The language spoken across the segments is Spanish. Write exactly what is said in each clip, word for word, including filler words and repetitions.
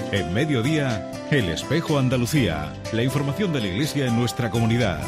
En Mediodía, El Espejo Andalucía. La información de la Iglesia en nuestra comunidad.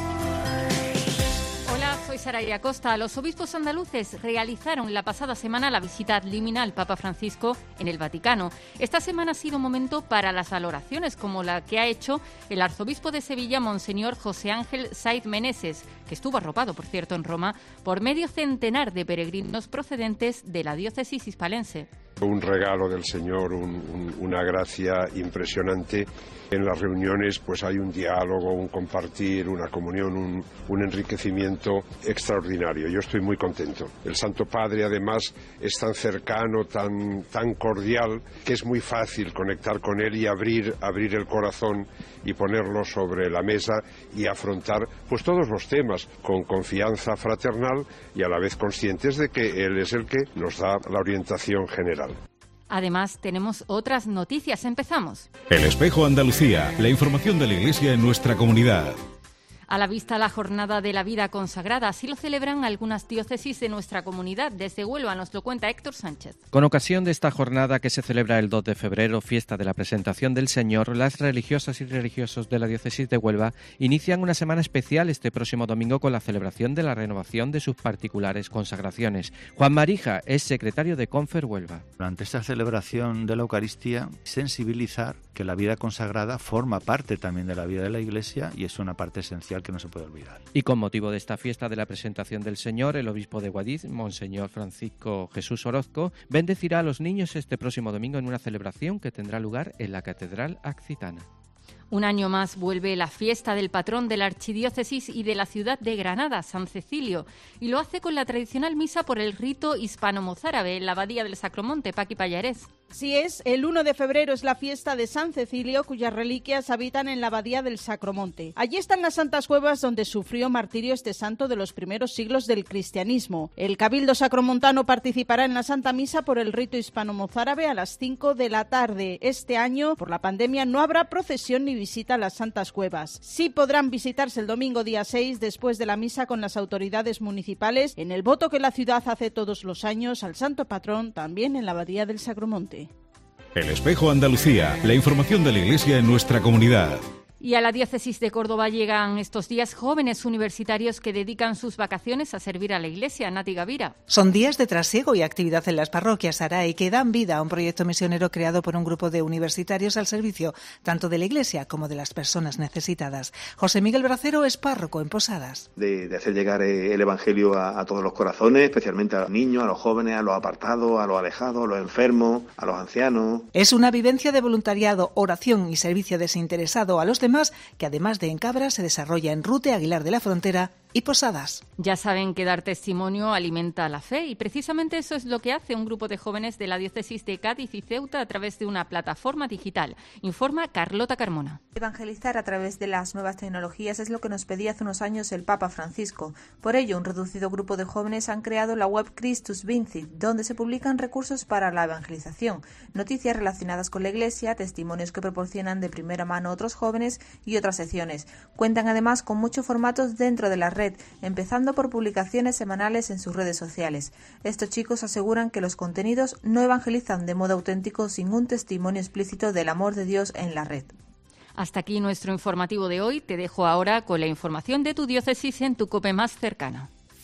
Hola, soy Saray Acosta. Los obispos andaluces realizaron la pasada semana la visita ad limina al Papa Francisco en el Vaticano. Esta semana ha sido un momento para las valoraciones, como la que ha hecho el arzobispo de Sevilla, Monseñor José Ángel Saiz Meneses, que estuvo arropado, por cierto, en Roma, por medio centenar de peregrinos procedentes de la diócesis hispalense. Un regalo del Señor, un, un, una gracia impresionante. En las reuniones pues hay un diálogo, un compartir, una comunión, un, un enriquecimiento extraordinario. Yo estoy muy contento. El Santo Padre además es tan cercano, tan, tan cordial, que es muy fácil conectar con él y abrir, abrir el corazón y ponerlo sobre la mesa y afrontar pues todos los temas con confianza fraternal y a la vez conscientes de que él es el que nos da la orientación general. Además, tenemos otras noticias. Empezamos. El Espejo Andalucía, la información de la Iglesia en nuestra comunidad. A la vista la Jornada de la Vida Consagrada, así lo celebran algunas diócesis de nuestra comunidad. Desde Huelva nos lo cuenta Héctor Sánchez. Con ocasión de esta jornada que se celebra el dos de febrero, fiesta de la Presentación del Señor, las religiosas y religiosos de la diócesis de Huelva inician una semana especial este próximo domingo con la celebración de la renovación de sus particulares consagraciones. Juan Marija es secretario de Confer Huelva. Durante esta celebración de la Eucaristía, sensibilizar que la vida consagrada forma parte también de la vida de la Iglesia y es una parte esencial que no se puede olvidar. Y con motivo de esta fiesta de la Presentación del Señor, el obispo de Guadix, Monseñor Francisco Jesús Orozco, bendecirá a los niños este próximo domingo en una celebración que tendrá lugar en la Catedral Accitana. Un año más vuelve la fiesta del patrón de la archidiócesis y de la ciudad de Granada, San Cecilio, y lo hace con la tradicional misa por el rito hispano-mozárabe en la Abadía del Sacromonte. Paqui Pallarés. Así es, el uno de febrero es la fiesta de San Cecilio, cuyas reliquias habitan en la Abadía del Sacromonte. Allí están las santas cuevas donde sufrió martirio este santo de los primeros siglos del cristianismo. El Cabildo Sacromontano participará en la Santa Misa por el rito hispano-mozárabe a las cinco de la tarde. Este año, por la pandemia, no habrá procesión ni visita a las santas cuevas. Sí podrán visitarse el domingo día seis después de la misa con las autoridades municipales en el voto que la ciudad hace todos los años al santo patrón, también en la Abadía del Sacromonte. El Espejo Andalucía, la información de la Iglesia en nuestra comunidad. Y a la diócesis de Córdoba llegan estos días jóvenes universitarios que dedican sus vacaciones a servir a la Iglesia. Nati Gavira. Son días de trasiego y actividad en las parroquias, Saray, que dan vida a un proyecto misionero creado por un grupo de universitarios al servicio tanto de la Iglesia como de las personas necesitadas. José Miguel Bracero es párroco en Posadas. De, de hacer llegar el Evangelio a, a todos los corazones, especialmente a los niños, a los jóvenes, a los apartados, a los alejados, a los enfermos, a los ancianos. Es una vivencia de voluntariado, oración y servicio desinteresado a los demás, que además de en Cabra se desarrolla en Rute, Aguilar de la Frontera y Posadas. Ya saben que dar testimonio alimenta la fe y precisamente eso es lo que hace un grupo de jóvenes de la diócesis de Cádiz y Ceuta a través de una plataforma digital. Informa Carlota Carmona. Evangelizar a través de las nuevas tecnologías es lo que nos pedía hace unos años el Papa Francisco. Por ello, un reducido grupo de jóvenes han creado la web Christus Vincit, donde se publican recursos para la evangelización, noticias relacionadas con la Iglesia, testimonios que proporcionan de primera mano otros jóvenes y otras secciones. Cuentan además con muchos formatos dentro de la red, empezando por publicaciones semanales en sus redes sociales. Estos chicos aseguran que los contenidos no evangelizan de modo auténtico sin un testimonio explícito del amor de Dios en la red. Hasta aquí nuestro informativo de hoy. Te dejo ahora con la información de tu diócesis en tu COPE más cercana.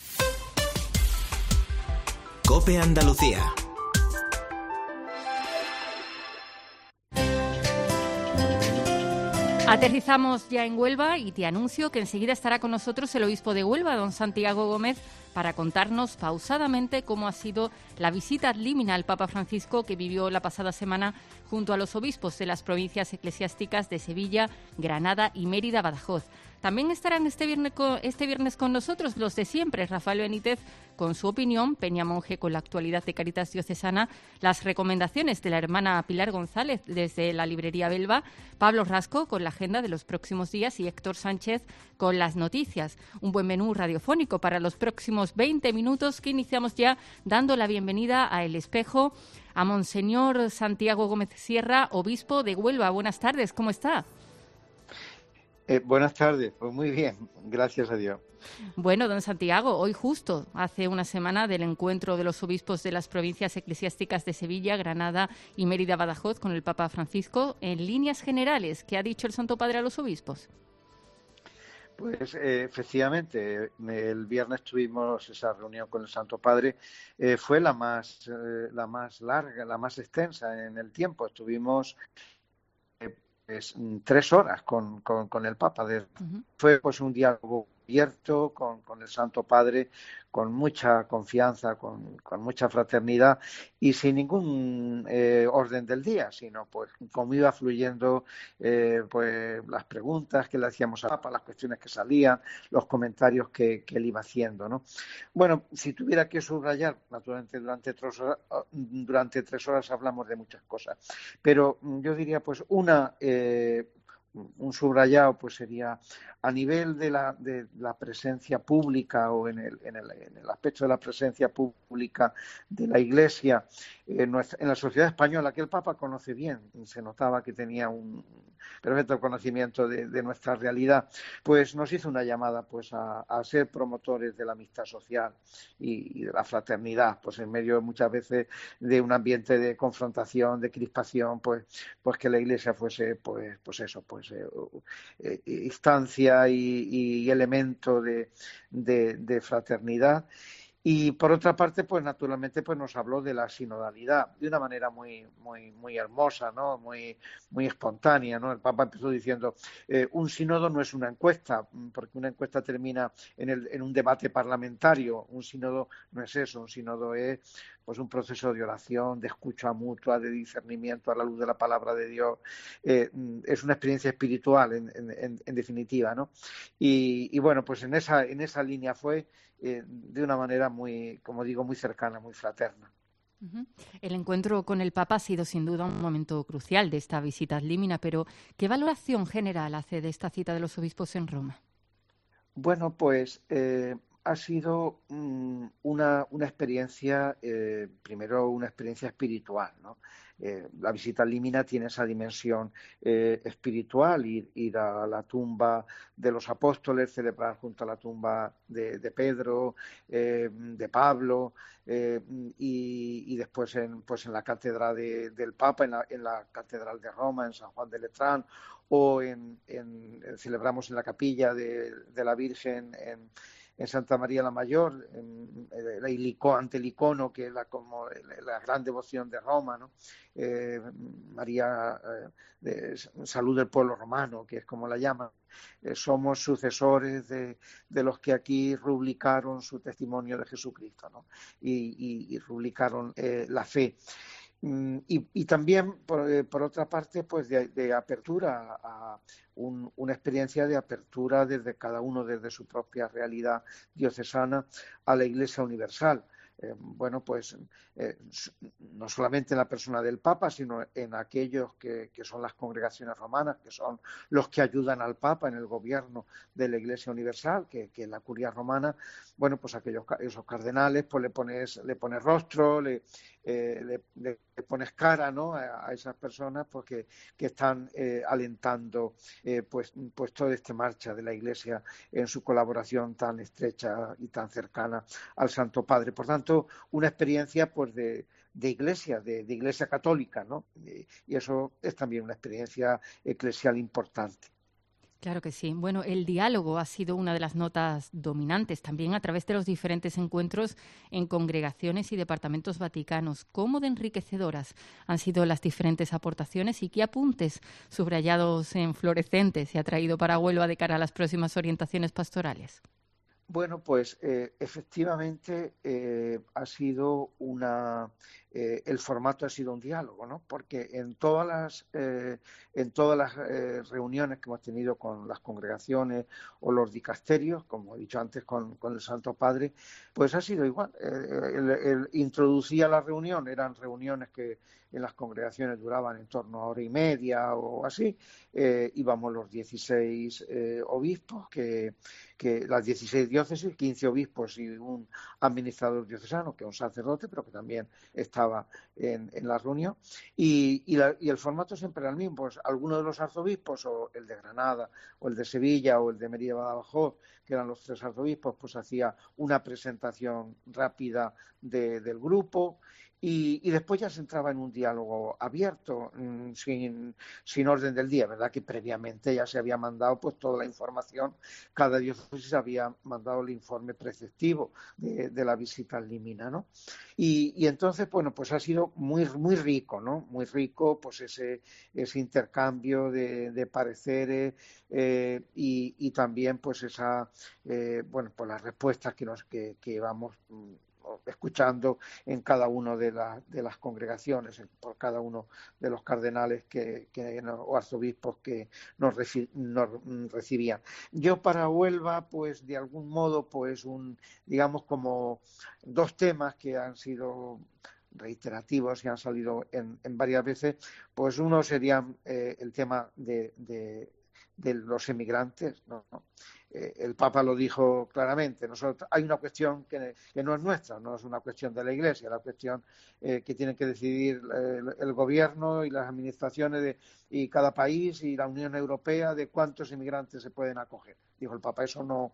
COPE Andalucía. Aterrizamos ya en Huelva y te anuncio que enseguida estará con nosotros el obispo de Huelva, don Santiago Gómez, para contarnos pausadamente cómo ha sido la visita ad limina al Papa Francisco que vivió la pasada semana junto a los obispos de las provincias eclesiásticas de Sevilla, Granada y Mérida, Badajoz. También estarán este viernes, con, este viernes con nosotros los de siempre, Rafael Benítez con su opinión, Peña Monje con la actualidad de Cáritas Diocesana, las recomendaciones de la hermana Pilar González desde la librería Belva, Pablo Rasco con la agenda de los próximos días y Héctor Sánchez con las noticias. Un buen menú radiofónico para los próximos veinte minutos que iniciamos ya dando la bienvenida a El Espejo a Monseñor Santiago Gómez Sierra, obispo de Huelva. Buenas tardes, ¿cómo está? Eh, buenas tardes, pues muy bien, gracias a Dios. Bueno, don Santiago, hoy justo hace una semana del encuentro de los obispos de las provincias eclesiásticas de Sevilla, Granada y Mérida-Badajoz con el Papa Francisco, en líneas generales, ¿qué ha dicho el Santo Padre a los obispos? Pues eh, efectivamente, el viernes tuvimos esa reunión con el Santo Padre, eh, fue la más, eh, la más larga, la más extensa en el tiempo. Estuvimos eh, pues, tres horas con, con, con el Papa. De, uh-huh. Fue pues un diálogo abierto con, con el Santo Padre, con mucha confianza, con, con mucha fraternidad y sin ningún eh, orden del día, sino pues como iba fluyendo eh, pues las preguntas que le hacíamos al Papa, las cuestiones que salían, los comentarios que, que él iba haciendo, ¿no? Bueno, si tuviera que subrayar, naturalmente durante tres horas, durante tres horas hablamos de muchas cosas, pero yo diría pues una... Eh, un subrayado pues sería a nivel de la, de la presencia pública o en el, en, el, en el aspecto de la presencia pública de la Iglesia en, nuestra, en la sociedad española, que el Papa conoce bien, se notaba que tenía un perfecto conocimiento de, de nuestra realidad, pues nos hizo una llamada pues a, a ser promotores de la amistad social y, y de la fraternidad, pues en medio muchas veces de un ambiente de confrontación, de crispación, pues, pues que la Iglesia fuese pues, pues eso, pues Eh, eh, instancia y, y elemento de, de, de fraternidad. Y por otra parte, pues naturalmente pues nos habló de la sinodalidad de una manera muy muy muy hermosa, ¿no? Muy muy espontánea, ¿no? El Papa empezó diciendo eh, un sínodo no es una encuesta, porque una encuesta termina en, el, en un debate parlamentario. Un sínodo no es eso, un sínodo es pues un proceso de oración, de escucha mutua, de discernimiento a la luz de la palabra de Dios. Eh, es una experiencia espiritual, en, en, en definitiva, ¿no? Y, y bueno, pues en esa en esa línea fue eh, de una manera muy, como digo, muy cercana, muy fraterna. Uh-huh. El encuentro con el Papa ha sido sin duda un momento crucial de esta visita ad limina, pero ¿qué valoración general hace de esta cita de los obispos en Roma? Bueno, pues eh, ha sido mmm, una, una experiencia, eh, primero una experiencia espiritual, ¿no? Eh, la visita ad limina tiene esa dimensión eh, espiritual, ir, ir a la tumba de los apóstoles, celebrar junto a la tumba de, de Pedro, eh, de Pablo, eh, y, y después en, pues en la catedral de, del Papa, en la, en la catedral de Roma, en San Juan de Letrán, o en, en, en celebramos en la capilla de, de la Virgen en en Santa María la Mayor, en, en, en, ante el icono que es la, como la gran devoción de Roma, ¿no? Eh, María, eh, de, salud del pueblo romano, que es como la llaman. Eh, somos sucesores de, de los que aquí rubricaron su testimonio de Jesucristo, ¿no? y, y, y rubricaron eh, la fe. Y, y también, por, por otra parte, pues de, de apertura a un, una experiencia de apertura desde cada uno, desde su propia realidad diocesana, a la Iglesia universal. Eh, bueno, pues eh, no solamente en la persona del Papa, sino en aquellos que, que son las congregaciones romanas, que son los que ayudan al Papa en el gobierno de la Iglesia Universal, que, que es la curia romana. Bueno, pues aquellos esos cardenales, pues le pones, le pones rostro, le, eh, le, le pones cara, ¿no? a, a esas personas porque que están eh, alentando eh, pues, pues toda esta marcha de la Iglesia en su colaboración tan estrecha y tan cercana al Santo Padre. Por tanto, una experiencia pues de, de iglesia, de, de iglesia católica, ¿no? Y eso es también una experiencia eclesial importante. Claro que sí. Bueno, el diálogo ha sido una de las notas dominantes también a través de los diferentes encuentros en congregaciones y departamentos vaticanos. ¿Cómo de enriquecedoras han sido las diferentes aportaciones y qué apuntes subrayados en fluorescentes se ha traído para Huelva de cara a las próximas orientaciones pastorales? Bueno, pues eh, efectivamente eh, ha sido una, eh, el formato ha sido un diálogo, ¿no? Porque en todas las, eh, en todas las eh, reuniones que hemos tenido con las congregaciones o los dicasterios, como he dicho antes con, con el Santo Padre, pues ha sido igual. Eh, el, el, introducía la reunión, eran reuniones que en las congregaciones duraban en torno a hora y media o así, eh, íbamos los dieciséis eh, obispos, que, que las dieciséis diócesis, quince obispos y un administrador diocesano, que es un sacerdote, pero que también estaba estaba en, en la reunión, y, y, la, y el formato siempre era el mismo, pues alguno de los arzobispos, o el de Granada, o el de Sevilla, o el de Mérida Badajoz, que eran los tres arzobispos, pues hacía una presentación rápida de, del grupo, y, y después ya se entraba en un diálogo abierto, mmm, sin, sin orden del día, ¿verdad? Que previamente ya se había mandado pues toda la información, cada diócesis había mandado el informe preceptivo de, de la visita al Límina, ¿no? Y, y entonces, bueno, pues ha sido muy, muy rico, ¿no? Muy rico, pues ese, ese intercambio de, de pareceres eh, y, y también, pues esa, eh, bueno, pues las respuestas que nos que, que vamos escuchando en cada una de, la, de las congregaciones, por cada uno de los cardenales que, que, o arzobispos que nos, reci, nos recibían. Yo para Huelva, pues de algún modo, pues un, digamos como dos temas que han sido reiterativos y han salido en, en varias veces, pues uno sería eh, el tema de, de, de los emigrantes, ¿no? El Papa lo dijo claramente, nosotros, hay una cuestión que, que no es nuestra, no es una cuestión de la Iglesia, la cuestión eh, que tienen que decidir el, el gobierno y las administraciones de, y cada país y la Unión Europea de cuántos inmigrantes se pueden acoger. Dijo el Papa, eso no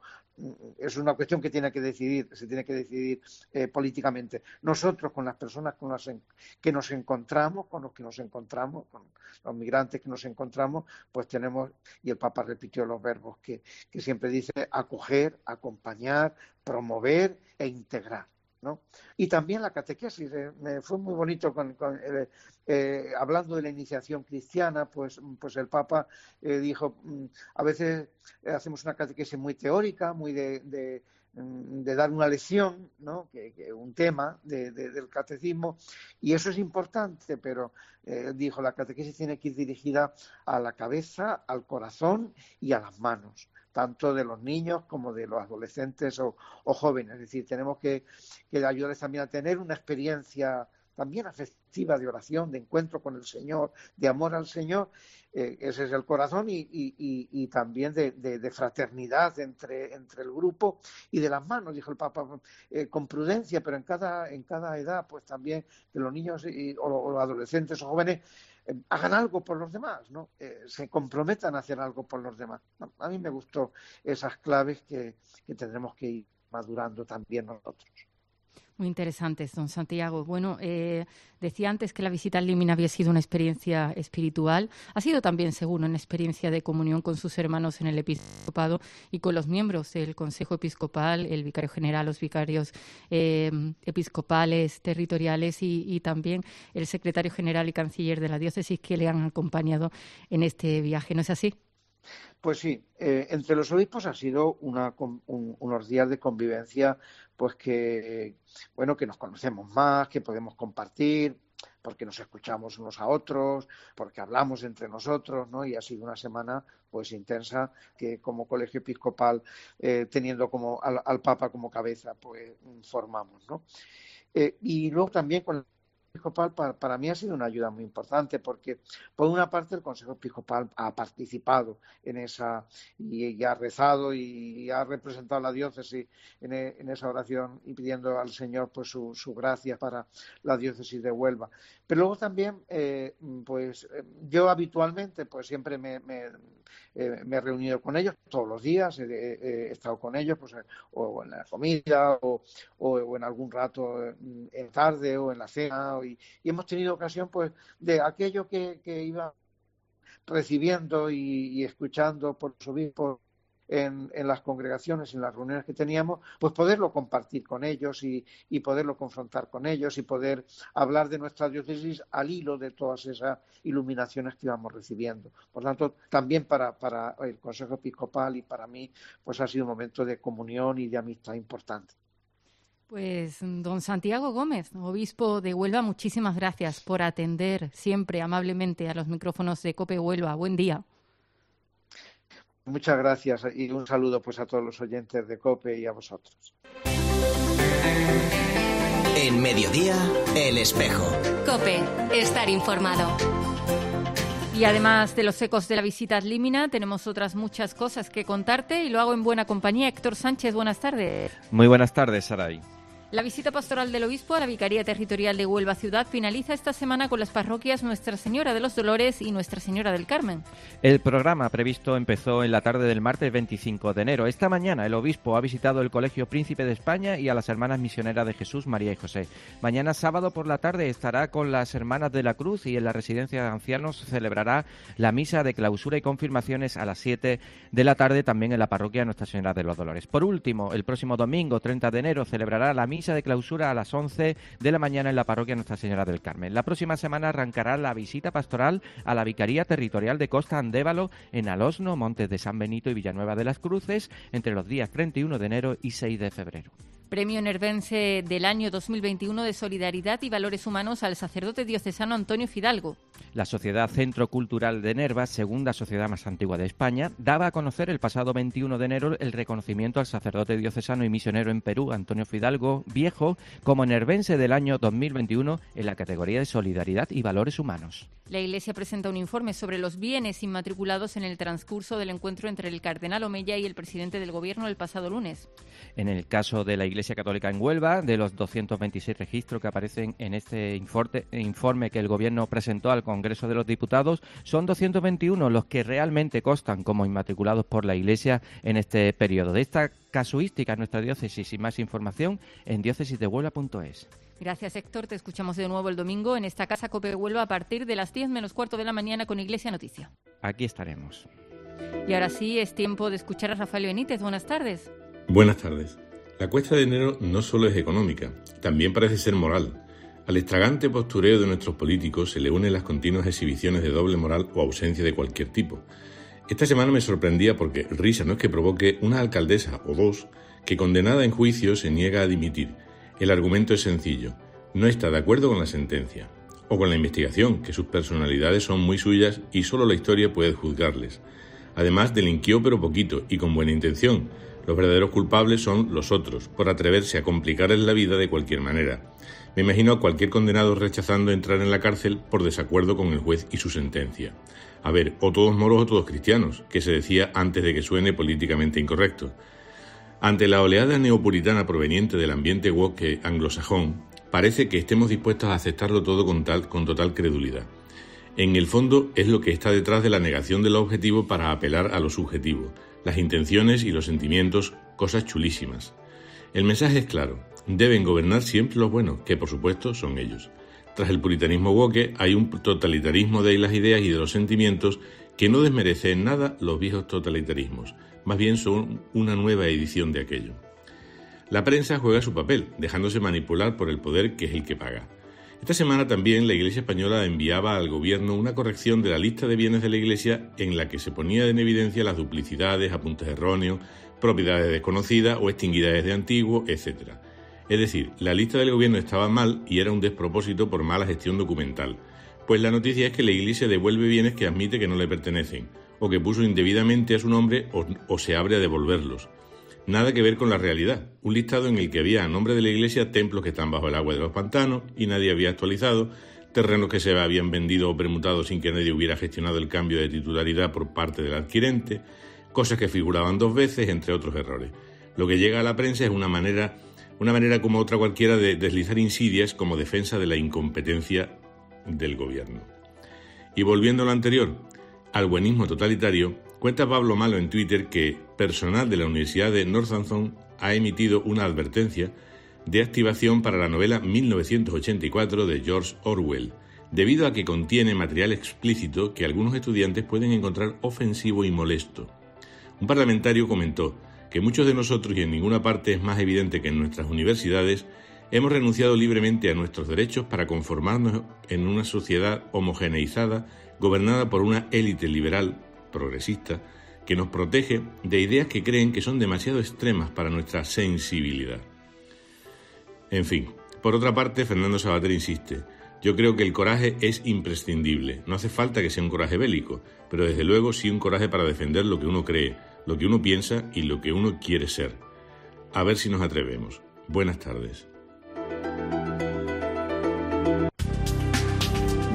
es una cuestión que tiene que decidir, se tiene que decidir eh, políticamente. Nosotros, con las personas con las en, que nos encontramos, con los que nos encontramos, con los migrantes que nos encontramos, pues tenemos, y el Papa repitió los verbos que, que siempre dice, acoger, acompañar, promover e integrar, ¿no? Y también la catequesis, eh, me fue muy bonito con, con eh, eh, hablando de la iniciación cristiana, pues, pues el Papa eh, dijo, a veces hacemos una catequesis muy teórica, muy de, de, de dar una lección, ¿no? que, que un tema de, de, del catecismo, y eso es importante, pero eh, dijo, la catequesis tiene que ir dirigida a la cabeza, al corazón y a las manos, tanto de los niños como de los adolescentes o, o jóvenes. Es decir, tenemos que, que ayudarles también a tener una experiencia también afectiva de oración, de encuentro con el Señor, de amor al Señor. Eh, ese es el corazón y, y, y, y también de, de, de fraternidad entre, entre el grupo y de las manos, dijo el Papa, eh, con prudencia, pero en cada, en cada edad, pues también que los niños y, o, o los adolescentes o jóvenes Eh, hagan algo por los demás, ¿no? Eh, se comprometan a hacer algo por los demás. ¿No? A mí me gustó esas claves que, que tendremos que ir madurando también nosotros. Muy interesantes, don Santiago. Bueno, eh, decía antes que la visita al Límina había sido una experiencia espiritual. Ha sido también, seguro, una experiencia de comunión con sus hermanos en el episcopado y con los miembros del Consejo Episcopal, el vicario general, los vicarios eh, episcopales territoriales y, y también el secretario general y canciller de la diócesis que le han acompañado en este viaje. ¿No es así? Pues sí, eh, entre los obispos ha sido una, un, unos días de convivencia, pues que, bueno, que nos conocemos más, que podemos compartir, porque nos escuchamos unos a otros, porque hablamos entre nosotros, ¿no? Y ha sido una semana, pues, intensa, que como colegio episcopal, eh, teniendo como al, al Papa como cabeza, pues, formamos, ¿no? Eh, y luego también con Episcopal para, para mí ha sido una ayuda muy importante porque por una parte el Consejo Episcopal ha participado en esa y, y ha rezado y, y ha representado a la diócesis en, en esa oración y pidiendo al Señor pues su, su gracia para la diócesis de Huelva. Pero luego también eh, pues yo habitualmente pues siempre me, me, eh, me he reunido con ellos todos los días, he, he, he estado con ellos pues o en la comida o, o, o en algún rato en tarde o en la cena. Y, y hemos tenido ocasión pues de aquello que, que iba recibiendo y, y escuchando por los obispos en, en las congregaciones, en las reuniones que teníamos, pues poderlo compartir con ellos y, y poderlo confrontar con ellos y poder hablar de nuestra diócesis al hilo de todas esas iluminaciones que íbamos recibiendo. Por lo tanto, también para, para el Consejo Episcopal y para mí, pues ha sido un momento de comunión y de amistad importante. Pues don Santiago Gómez, obispo de Huelva, muchísimas gracias por atender siempre amablemente a los micrófonos de COPE Huelva. Buen día. Muchas gracias y un saludo pues a todos los oyentes de COPE y a vosotros. En Mediodía, El Espejo. COPE, estar informado. Y además de los ecos de la visita ad Límina, tenemos otras muchas cosas que contarte y lo hago en buena compañía. Héctor Sánchez, buenas tardes. Muy buenas tardes, Saray. La visita pastoral del obispo a la Vicaría Territorial de Huelva Ciudad finaliza esta semana con las parroquias Nuestra Señora de los Dolores y Nuestra Señora del Carmen. El programa previsto empezó en la tarde del martes veinticinco de enero. Esta mañana el obispo ha visitado el Colegio Príncipe de España y a las Hermanas Misioneras de Jesús, María y José. Mañana sábado por la tarde estará con las Hermanas de la Cruz y en la Residencia de Ancianos celebrará la misa de clausura y confirmaciones a las siete de la tarde, también en la parroquia Nuestra Señora de los Dolores. Por último, el próximo domingo treinta de enero celebrará la misa de clausura a las once de la mañana en la parroquia Nuestra Señora del Carmen. La próxima semana arrancará la visita pastoral a la Vicaría Territorial de Costa Andévalo en Alosno, Montes de San Benito y Villanueva de las Cruces entre los días treinta y uno de enero y seis de febrero. Premio Nervense del año dos mil veintiuno de Solidaridad y Valores Humanos al sacerdote diocesano Antonio Fidalgo. La Sociedad Centro Cultural de Nerva, segunda sociedad más antigua de España, daba a conocer el pasado veintiuno de enero el reconocimiento al sacerdote diocesano y misionero en Perú, Antonio Fidalgo Viejo, como nervense del año dos mil veintiuno en la categoría de Solidaridad y Valores Humanos. La Iglesia presenta un informe sobre los bienes inmatriculados en el transcurso del encuentro entre el cardenal Omeya y el presidente del Gobierno el pasado lunes. En el caso de la Iglesia Católica en Huelva, de los doscientos veintiséis registros que aparecen en este informe, informe que el Gobierno presentó al Congreso de los Diputados, son doscientos veintiuno los que realmente constan como inmatriculados por la Iglesia en este periodo. De esta casuística en nuestra diócesis y más información en diócesis de huelva punto es. Gracias, Héctor. Te escuchamos de nuevo el domingo en esta casa COPE Huelva a partir de las diez menos cuarto de la mañana con Iglesia Noticia. Aquí estaremos. Y ahora sí, es tiempo de escuchar a Rafael Benítez. Buenas tardes. Buenas tardes. La cuesta de enero no solo es económica, también parece ser moral. Al extravagante postureo de nuestros políticos se le unen las continuas exhibiciones de doble moral o ausencia de cualquier tipo. Esta semana me sorprendía porque risa no es que provoque una alcaldesa o dos que, condenada en juicio, se niega a dimitir. El argumento es sencillo: no está de acuerdo con la sentencia o con la investigación, que sus personalidades son muy suyas y solo la historia puede juzgarles. Además, delinquió pero poquito y con buena intención. Los verdaderos culpables son los otros, por atreverse a complicarles la vida de cualquier manera. Me imagino a cualquier condenado rechazando entrar en la cárcel por desacuerdo con el juez y su sentencia. A ver, o todos moros o todos cristianos, que se decía antes de que suene políticamente incorrecto. Ante la oleada neopuritana proveniente del ambiente woke anglosajón, parece que estemos dispuestos a aceptarlo todo con, tal, con total credulidad. En el fondo es lo que está detrás de la negación del objetivo para apelar a lo subjetivo. Las intenciones y los sentimientos, cosas chulísimas. El mensaje es claro: deben gobernar siempre los buenos, que por supuesto son ellos. Tras el puritanismo woke hay un totalitarismo de las ideas y de los sentimientos que no desmerece en nada los viejos totalitarismos, más bien son una nueva edición de aquello. La prensa juega su papel, dejándose manipular por el poder que es el que paga. Esta semana también la Iglesia Española enviaba al Gobierno una corrección de la lista de bienes de la Iglesia en la que se ponía en evidencia las duplicidades, apuntes erróneos, propiedades desconocidas o extinguidas desde antiguo, etcétera. Es decir, la lista del Gobierno estaba mal y era un despropósito por mala gestión documental. Pues la noticia es que la Iglesia devuelve bienes que admite que no le pertenecen, o que puso indebidamente a su nombre o, o se abre a devolverlos. Nada que ver con la realidad. Un listado en el que había a nombre de la Iglesia templos que están bajo el agua de los pantanos y nadie había actualizado, terrenos que se habían vendido o permutado sin que nadie hubiera gestionado el cambio de titularidad por parte del adquirente, cosas que figuraban dos veces, entre otros errores. Lo que llega a la prensa es una manera, una manera como otra cualquiera de deslizar insidias como defensa de la incompetencia del Gobierno. Y volviendo a lo anterior, al buenismo totalitario, cuenta Pablo Malo en Twitter que personal de la Universidad de Northampton ha emitido una advertencia de activación para la novela mil novecientos ochenta y cuatro de George Orwell, debido a que contiene material explícito que algunos estudiantes pueden encontrar ofensivo y molesto. Un parlamentario comentó que muchos de nosotros, y en ninguna parte es más evidente que en nuestras universidades, hemos renunciado libremente a nuestros derechos para conformarnos en una sociedad homogeneizada, gobernada por una élite liberal progresista que nos protege de ideas que creen que son demasiado extremas para nuestra sensibilidad. En fin, por otra parte, Fernando Savater insiste: yo creo que el coraje es imprescindible. No hace falta que sea un coraje bélico, pero desde luego sí un coraje para defender lo que uno cree, lo que uno piensa y lo que uno quiere ser. A ver si nos atrevemos. Buenas tardes.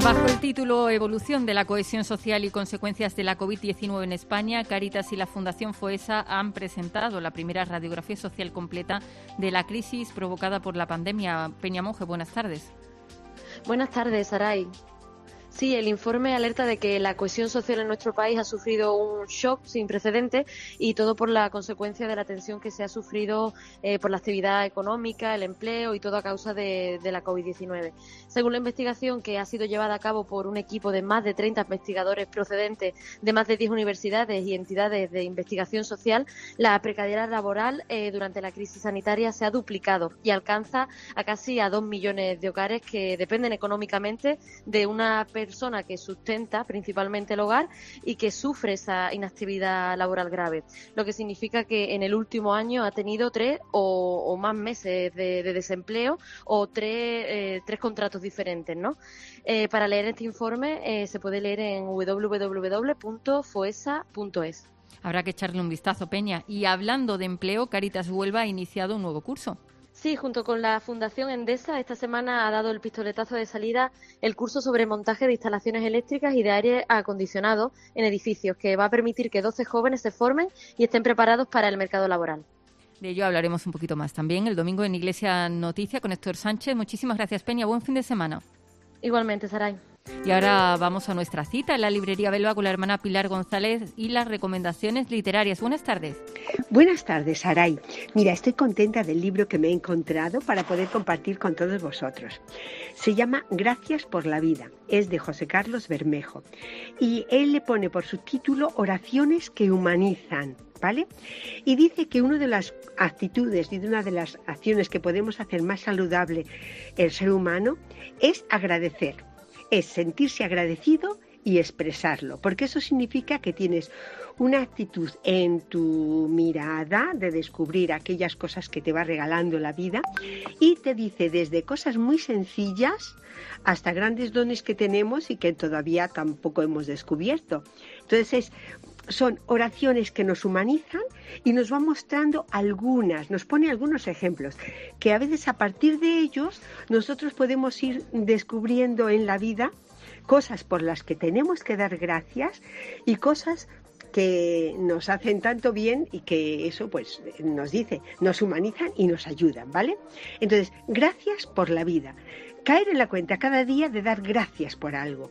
Bajo el título Evolución de la cohesión social y consecuencias de la COVID diecinueve en España, Cáritas y la Fundación FOESA han presentado la primera radiografía social completa de la crisis provocada por la pandemia. Peña Monge, buenas tardes. Buenas tardes, Saray. Sí, el informe alerta de que la cohesión social en nuestro país ha sufrido un shock sin precedentes y todo por la consecuencia de la tensión que se ha sufrido eh, por la actividad económica, el empleo y todo a causa de, de la COVID diecinueve. Según la investigación que ha sido llevada a cabo por un equipo de más de treinta investigadores procedentes de más de diez universidades y entidades de investigación social, la precariedad laboral eh, durante la crisis sanitaria se ha duplicado y alcanza a casi a dos millones de hogares que dependen económicamente de una persona persona que sustenta principalmente el hogar y que sufre esa inactividad laboral grave, lo que significa que en el último año ha tenido tres o, o más meses de, de desempleo o tres, eh, tres contratos diferentes, ¿no? Eh, para leer este informe eh, se puede leer en doble u doble u doble u punto foesa punto es. Habrá que echarle un vistazo, Peña. Y hablando de empleo, Cáritas Huelva ha iniciado un nuevo curso. Sí, junto con la Fundación Endesa, esta semana ha dado el pistoletazo de salida el curso sobre montaje de instalaciones eléctricas y de aire acondicionado en edificios, que va a permitir que doce jóvenes se formen y estén preparados para el mercado laboral. De ello hablaremos un poquito más también el domingo en Iglesia Noticia con Héctor Sánchez. Muchísimas gracias, Peña. Buen fin de semana. Igualmente, Saray. Y ahora vamos a nuestra cita en la librería Belva con la hermana Pilar González y las recomendaciones literarias. Buenas tardes. Buenas tardes, Saray. Mira, estoy contenta del libro que me he encontrado para poder compartir con todos vosotros. Se llama Gracias por la vida. Es de José Carlos Bermejo. Y él le pone por subtítulo Oraciones que humanizan. ¿Vale? Y dice que una de las actitudes y de una de las acciones que podemos hacer más saludable el ser humano es agradecer. Es sentirse agradecido y expresarlo, porque eso significa que tienes una actitud en tu mirada de descubrir aquellas cosas que te va regalando la vida y te dice desde cosas muy sencillas hasta grandes dones que tenemos y que todavía tampoco hemos descubierto. Entonces es Son oraciones que nos humanizan y nos va mostrando algunas, nos pone algunos ejemplos, que a veces a partir de ellos nosotros podemos ir descubriendo en la vida cosas por las que tenemos que dar gracias y cosas que nos hacen tanto bien y que eso pues nos dice, nos humanizan y nos ayudan, ¿vale? Entonces, gracias por la vida. Caer en la cuenta cada día de dar gracias por algo.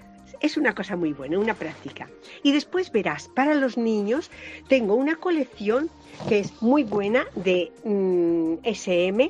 Es una cosa muy buena, una práctica. Y después verás, para los niños tengo una colección que es muy buena de mmm, ese eme,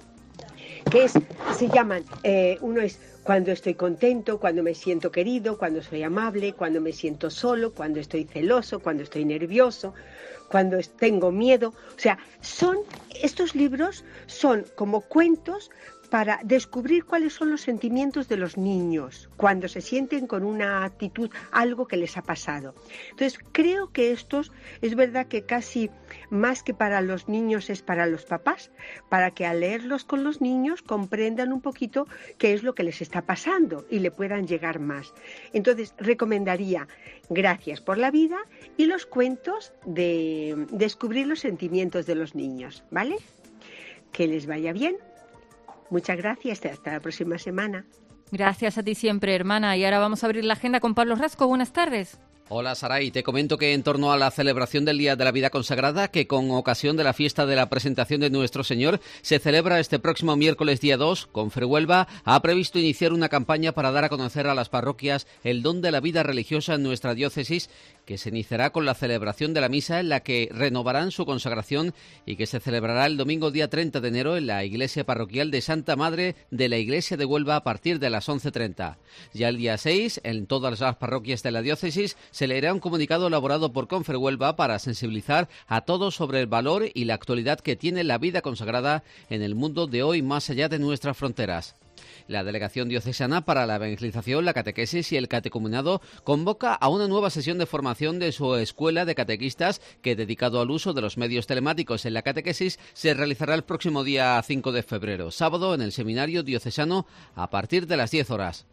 que es, se llaman, eh, uno es cuando estoy contento, cuando me siento querido, cuando soy amable, cuando me siento solo, cuando estoy celoso, cuando estoy nervioso, cuando tengo miedo. O sea, son, estos libros son como cuentos para descubrir cuáles son los sentimientos de los niños cuando se sienten con una actitud, algo que les ha pasado. Entonces, creo que estos, es verdad que casi más que para los niños es para los papás, para que al leerlos con los niños comprendan un poquito qué es lo que les está pasando y le puedan llegar más. Entonces, recomendaría Gracias por la vida y los cuentos de descubrir los sentimientos de los niños, ¿vale? Que les vaya bien. Muchas gracias, hasta la próxima semana. Gracias a ti siempre, hermana. Y ahora vamos a abrir la agenda con Pablo Rasco. Buenas tardes. Hola, Saray. Te comento que en torno a la celebración del Día de la Vida Consagrada, que con ocasión de la fiesta de la presentación de Nuestro Señor se celebra este próximo miércoles día dos, Confrehuelva ha previsto iniciar una campaña para dar a conocer a las parroquias el don de la vida religiosa en nuestra diócesis, que se iniciará con la celebración de la misa en la que renovarán su consagración y que se celebrará el domingo día treinta de enero en la iglesia parroquial de Santa Madre de la Iglesia de Huelva a partir de las once treinta. Ya el día seis, en todas las parroquias de la diócesis, se leerá un comunicado elaborado por Confrehuelva para sensibilizar a todos sobre el valor y la actualidad que tiene la vida consagrada en el mundo de hoy más allá de nuestras fronteras. La Delegación Diocesana para la Evangelización, la Catequesis y el Catecumenado convoca a una nueva sesión de formación de su escuela de catequistas que, dedicado al uso de los medios telemáticos en la catequesis, se realizará el próximo día cinco de febrero, sábado, en el Seminario Diocesano a partir de las diez horas.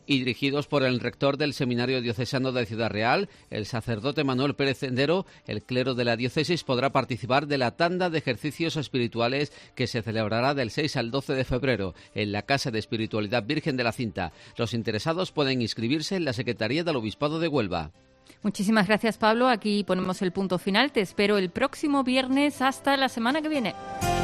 y dirigidos por el rector del Seminario Diocesano de Ciudad Real, el sacerdote Manuel Pérez Sendero. El clero de la diócesis podrá participar de la tanda de ejercicios espirituales que se celebrará del seis al doce de febrero en la Casa de Espiritualidad Virgen de la Cinta. Los interesados pueden inscribirse en la Secretaría del Obispado de Huelva. Muchísimas gracias, Pablo. Aquí ponemos el punto final. Te espero el próximo viernes. Hasta la semana que viene.